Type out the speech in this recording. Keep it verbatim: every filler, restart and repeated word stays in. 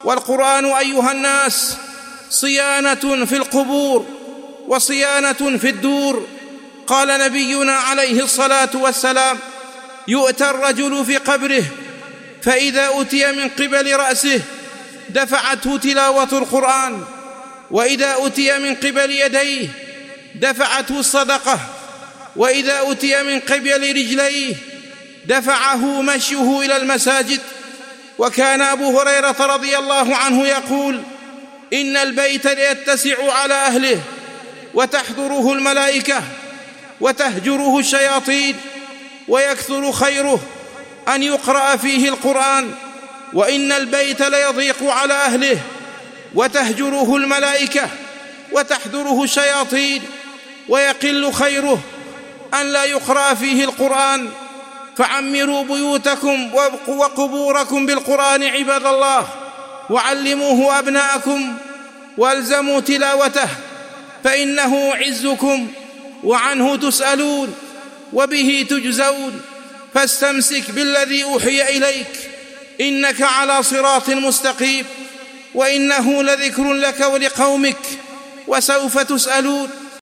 والقرآن أيها الناس صيانة في القبور وصيانة في الدور. قال نبينا عليه الصلاة والسلام: يؤتى الرجل في قبره فإذا أتي من قبل رأسه دفعته تلاوة القرآن، وإذا أتي من قبل يديه دفعته الصدقة، وإذا أتي من قبل رجليه دفعه مشيه إلى المساجد. وكان أبو هريرة رضي الله عنه يقول: إن البيت ليتسع على أهله وتحضره الملائكة وتهجره الشياطين، ويكثر خيره أن يقرأ فيه القرآن، وإن البيت ليضيق على أهله وتهجره الملائكة وتحضره الشياطين، ويقل خيره أن لا يقرأ فيه القرآن. فعمروا بيوتكم وقبوركم بالقرآن عباد الله، وعلموه أبناءكم والزموا تلاوته، فإنه عزكم وعنه تسألون وبه تجزون. فاستمسك بالذي أوحي إليك إنك على صراط مستقيم، وإنه لذكر لك ولقومك وسوف تسألون.